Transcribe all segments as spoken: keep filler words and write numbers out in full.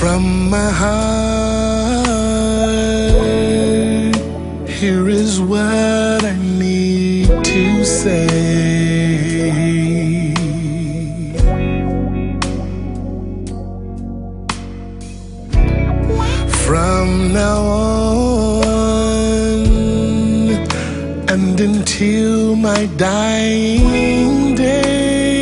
From my heart, here is what I need to say. From now on and until my dying day,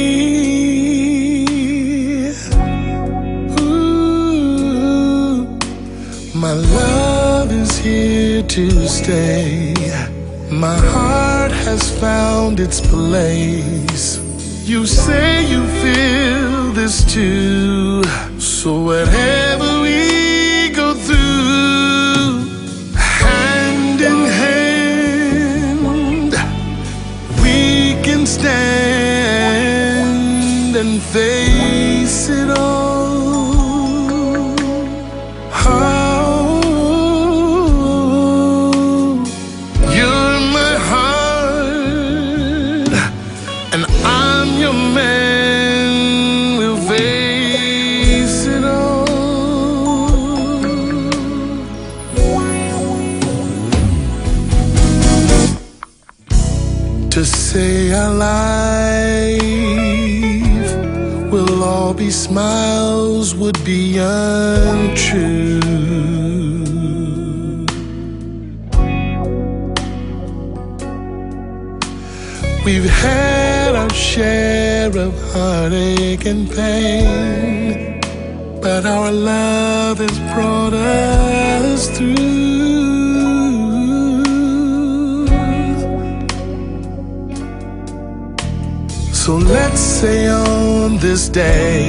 my love is here to stay. My heart has found its place. You say you feel this too. So whatever we go through, hand in hand, we can stand and face it all. To say our life will all be smiles would be untrue. We've had our share of heartache and pain, but our love has brought us through. So let's say on this day,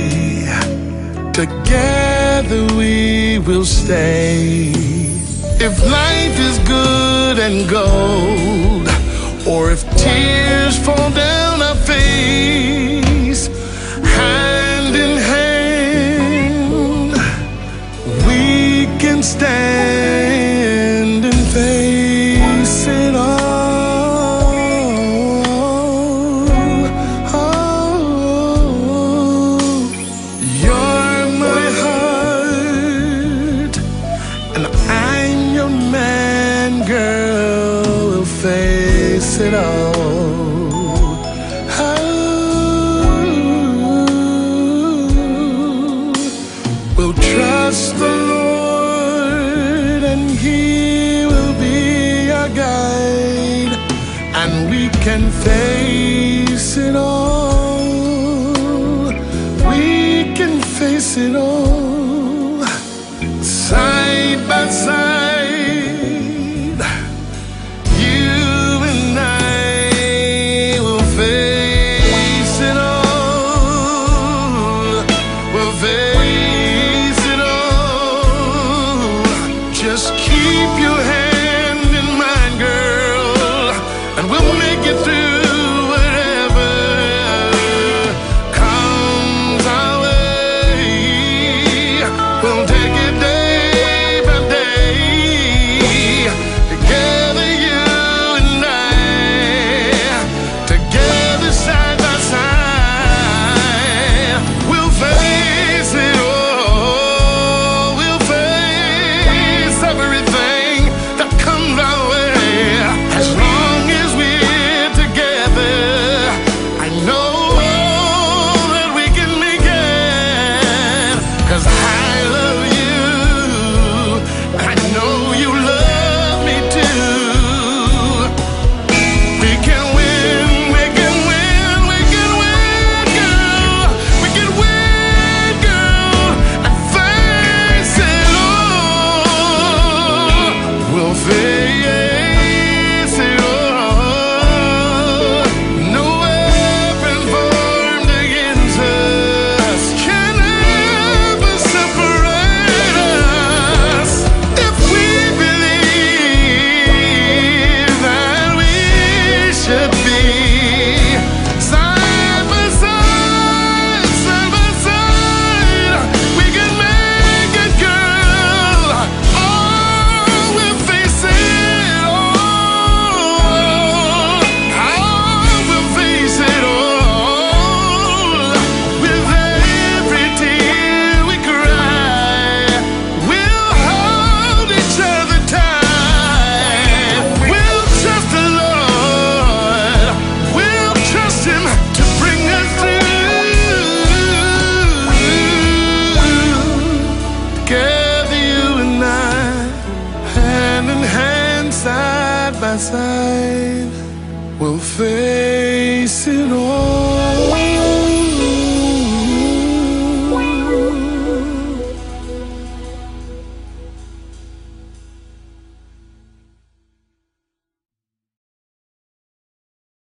together we will stay. If life is good and gold, or if tears fall down our face, hand in hand, we can stand and face it all. Face it all. Oh, we'll trust the Lord and He will be our guide, and we can face it all. We can face it all, side by side. Just keep your hand in mine, girl, and we'll make it through whatever comes our way. face it all.